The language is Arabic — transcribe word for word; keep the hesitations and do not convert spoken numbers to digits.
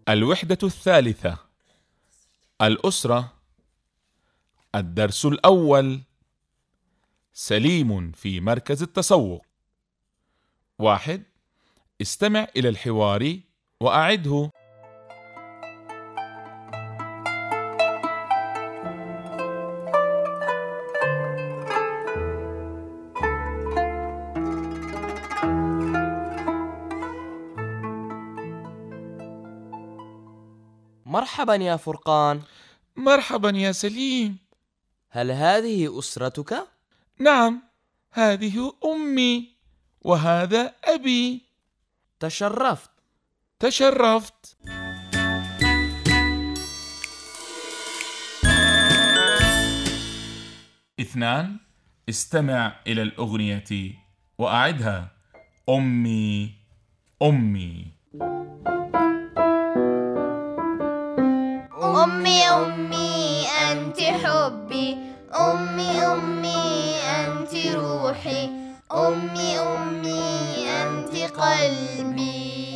الوحدة الثالثة، الأسرة. الدرس الأول، سليم في مركز التسوق. واحد، استمع إلى الحوار وأعده. مرحبا يا فرقان. مرحبا يا سليم. هل هذه أسرتك؟ نعم، هذه أمي وهذا أبي. تشرفت. تشرفت. اثنان، استمع إلى الأغنية وأعدها. أمي أمي. أمي أمي أنت حبي، أمي أمي أنت روحي، أمي أمي أنت قلبي.